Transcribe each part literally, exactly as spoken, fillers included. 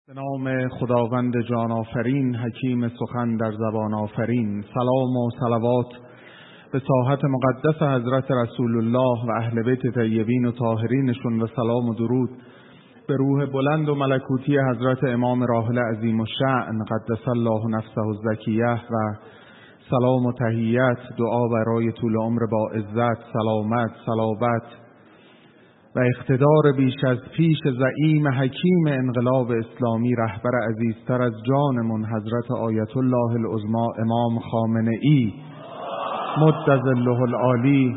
به نام خداوند جان آفرین، حکیم سخن در زبان آفرین. سلام و صلوات به ساحت مقدس حضرت رسول الله و اهل بیت طیبین و طاهرینشون و سلام و درود به روح بلند و ملکوتی حضرت امام راحل عظیم الشأن قدس الله نفسه الزکیه و سلام و تحیت دعا برای طول عمر با عزت، سلامت، صلابت و اقتدار بیش از پیش زعیم حکیم انقلاب اسلامی، رهبر عزیزتر از جانمون حضرت آیت الله العظمی امام خامنه ای مد ظله العالی.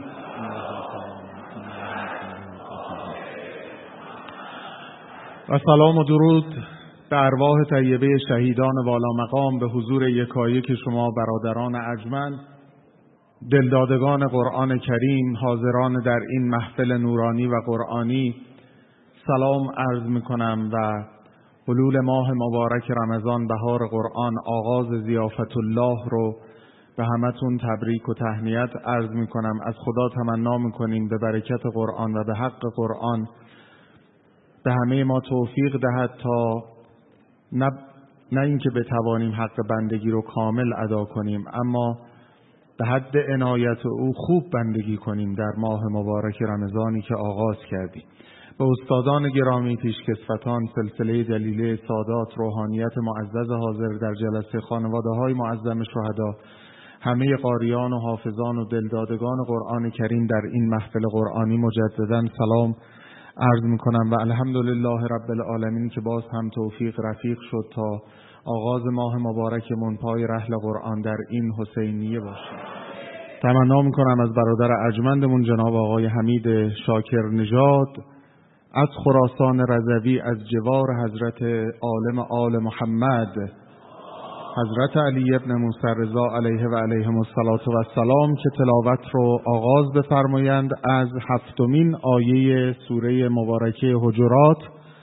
و سلام و درود به ارواح طیبه شهیدان والا مقام، به حضور یکایک شما برادران ارجمند، دلدادگان قرآن کریم، حاضران در این محفل نورانی و قرآنی سلام عرض میکنم و حلول ماه مبارک رمضان، بهار قرآن، آغاز ضیافت الله رو به همتون تبریک و تهنیت عرض میکنم. از خدا تمنا میکنیم به برکت قرآن و به حق قرآن به همه ما توفیق دهد تا نه, نه اینکه بتوانیم حق بندگی رو کامل ادا کنیم، اما به حد عنایت او خوب بندگی کنیم در ماه مبارک رمضانی که آغاز کردیم. به استادان گرامی، پیشکسوتان، سلسله جلیله سادات، روحانیت معزز حاضر در جلسه، خانواده های معظم شهدا، همه قاریان و حافظان و دلدادگان قرآن کریم در این محفل قرآنی مجددا سلام عرض میکنم و الحمدلله رب العالمین که باز هم توفیق رفیق شد تا آغاز ماه مبارکمون پای رحل قرآن در این حسینیه باشه. تمنا میکنم از برادر ارجمندمون جناب آقای حمید شاکر نژاد از خراسان رضوی، از جوار حضرت عالم آل محمد حضرت علی ابن موسی رضا علیه و علیهم الصلاة و السلام، که تلاوت رو آغاز بفرمایند از هفتمین آیه سوره مبارکه حجرات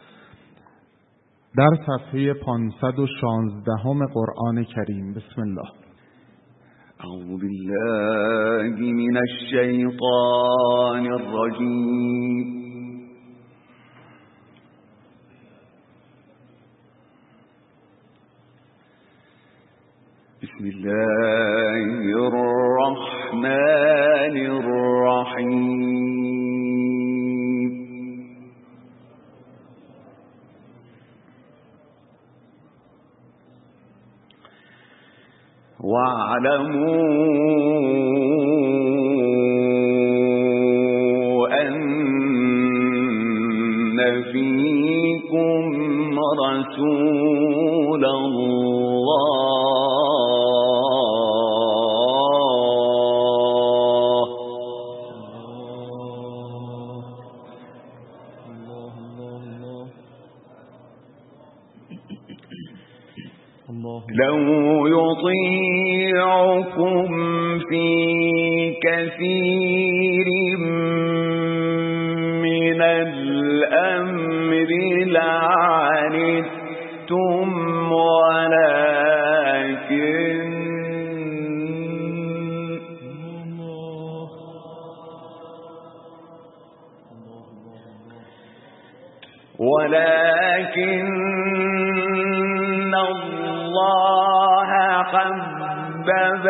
در صفحه پانصد و شانزده قرآن کریم. بسم الله. اعوذ بالله من الشیطان الرجیم. بسم الله الرحمن الرحیم. وَاعْلَمُوا أَنَّ فِيكُمْ رَسُولَ الله لو يطيعكم في كثير من الأمر لعنتم ولكن ولكن الله حبب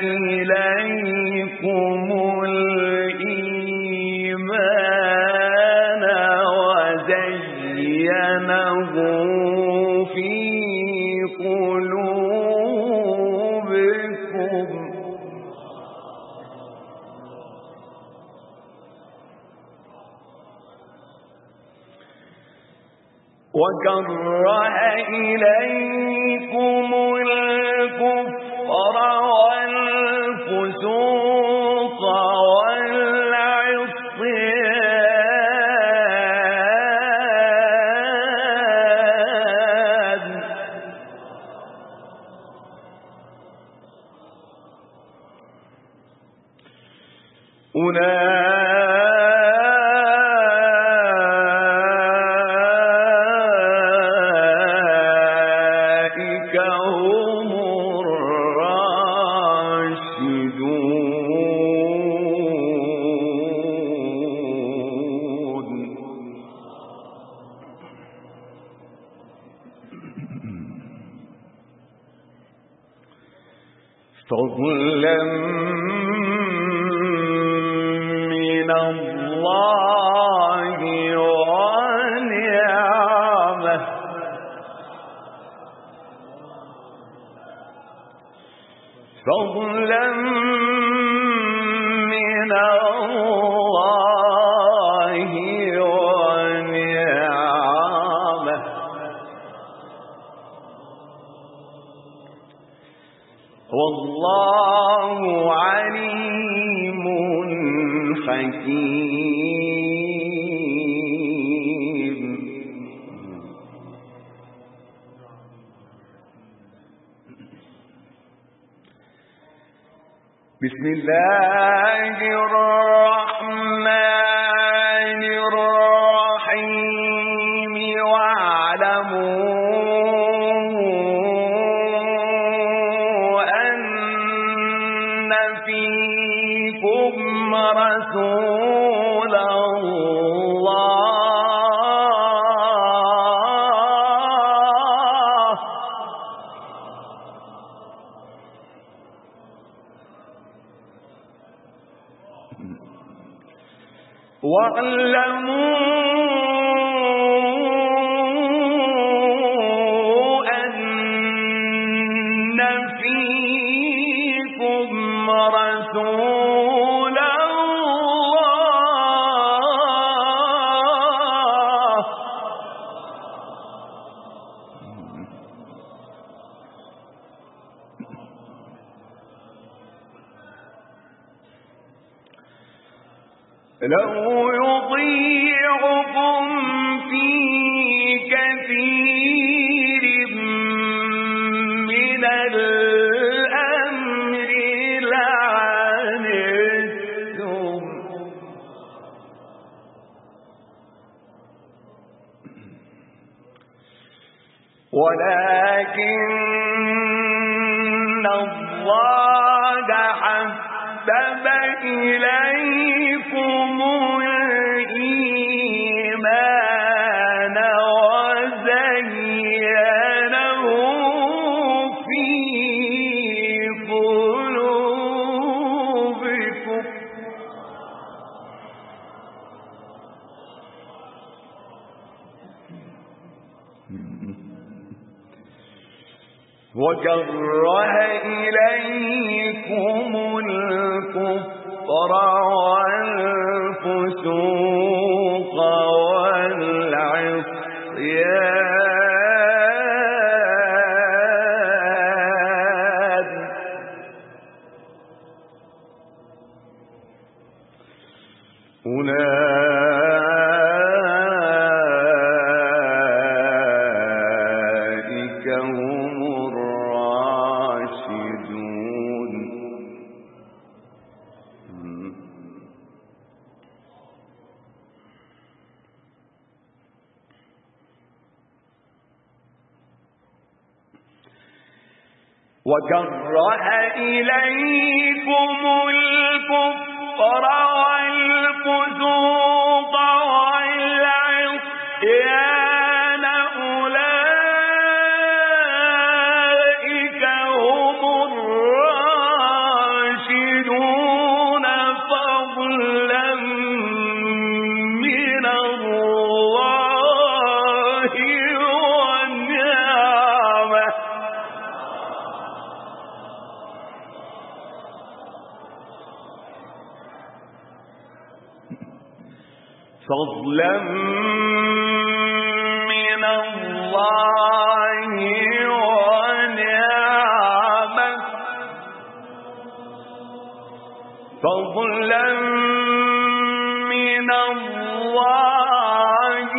إليكم الإيمان وزينه في قلوبكم وكره إليكم الكفر والفسوق والعصيان أولئك هم فضلا من الله ونعمة فضلا من الله ونعمة والله عليم حكيم. بسم الله الرحمن الرحيم. واعلموا أن فيكم رسول الله واعلموا أن فيكم رسول الله لو يطيعكم في كثير من الأمر لعنتم ولكن الله حبب إليكم الإيمان وزينه في قلوبكم وكره إليكم الكفر والفسوق والعصيان أولئك هم الراشدون. وكره إليكم الكفر والفسوق والعصيان أولئك هم الراشدون فضلا من الله ونعمة فضلا من الله ونعمة فضلا من الله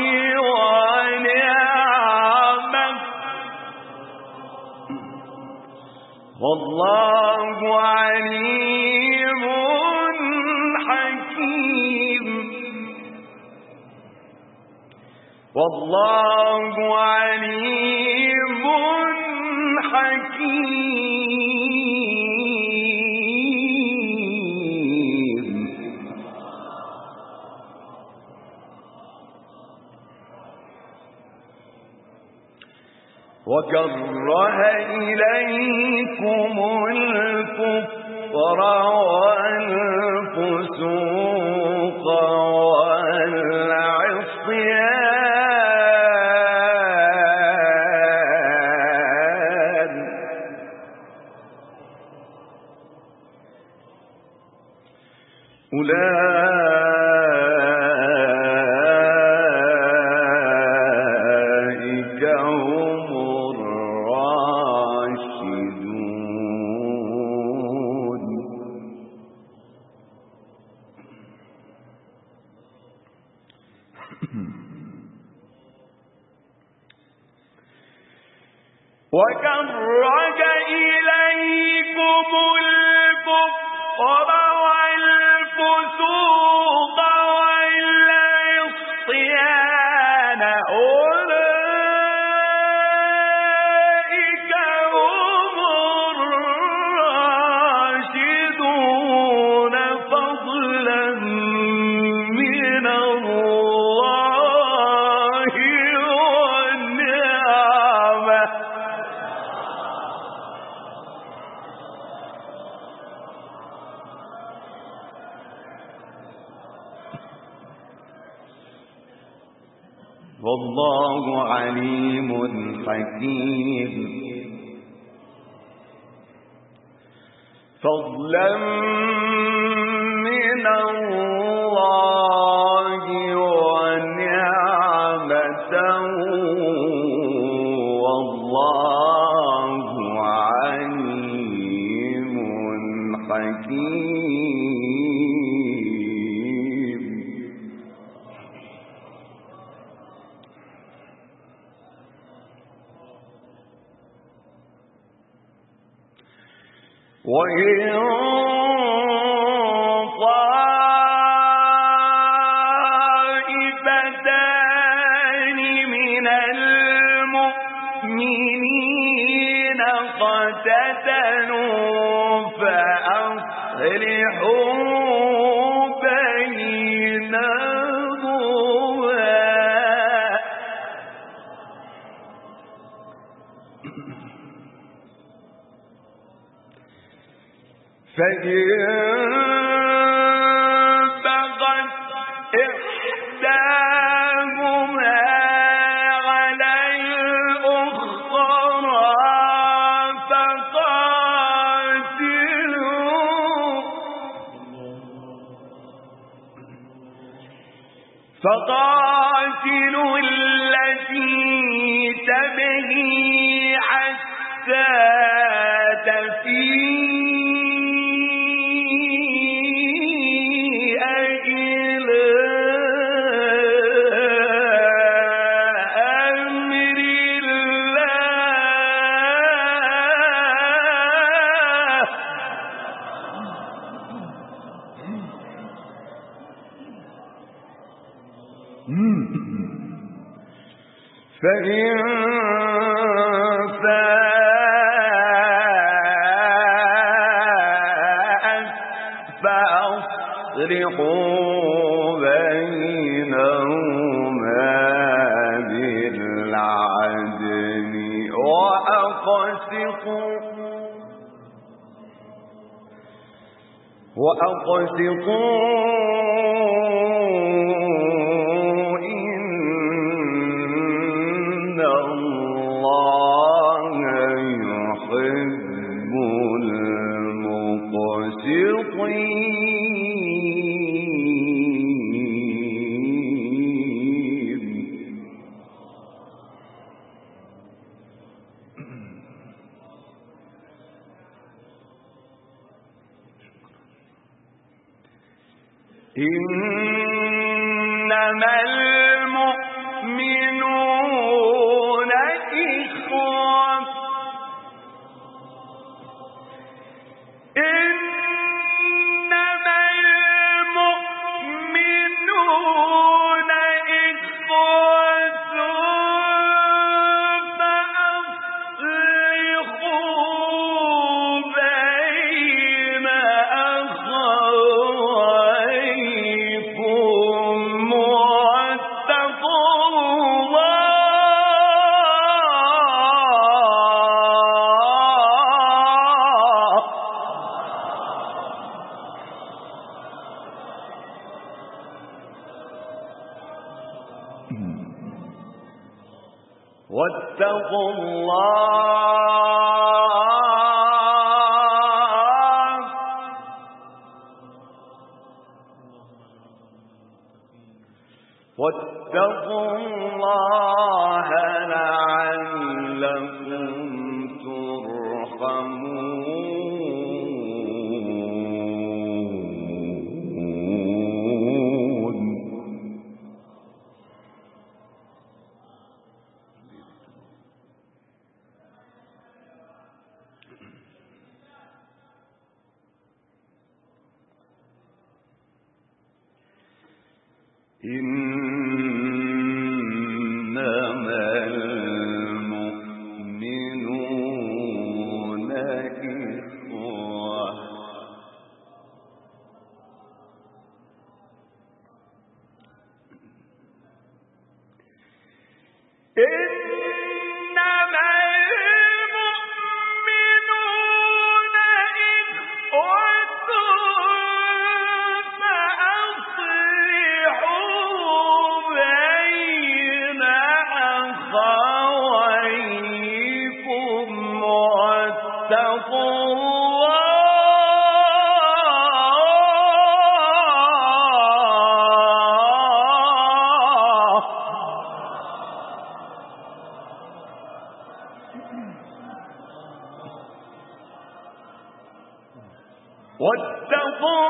ونعمة والله عليم حكيم. والله عليم حكيم. وكره إليكم الكفر والفسوق والعصيان أولئك هم الراشدون. وكره إليكم الكفر والفسوق والعصيان أولئك هم الراشدون فضلا من الله والنعمة. والله عليم حكيم. فضلا من الله ونعمة والله عليم حكيم. وإن طائفتان من المؤمنين اقتتلوا فأصلحوا بينهما فإن بغت إحداهما على الأخرى فقاتلوا فقاتلوا التي تبغي حتى تفيء فإن فاءت فأصلحوا بينهما بالعدل وأقسطوا وأقسطوا إن الله يحب المقسطين. إنما المؤمنون إخوة إنما المؤمنون إخوة فأصلحوا بين أخويكم واتقوا الله واتقوا الله واتقوا الله لعلكم ترحمون. إنما المؤمنون إخوة إنما المؤمنون إخوة فأصلحوا بين أخويكم واتقوا واتقوا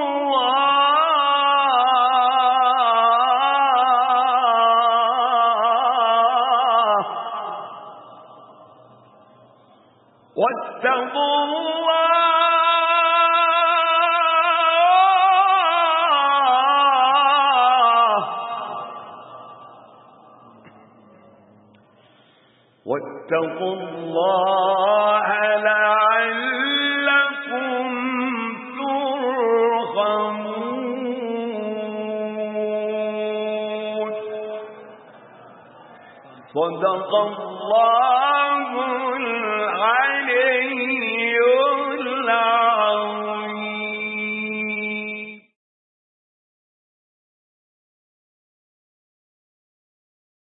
الله واتقوا الله واتقوا الله لعلكم ترحمون. صدق الله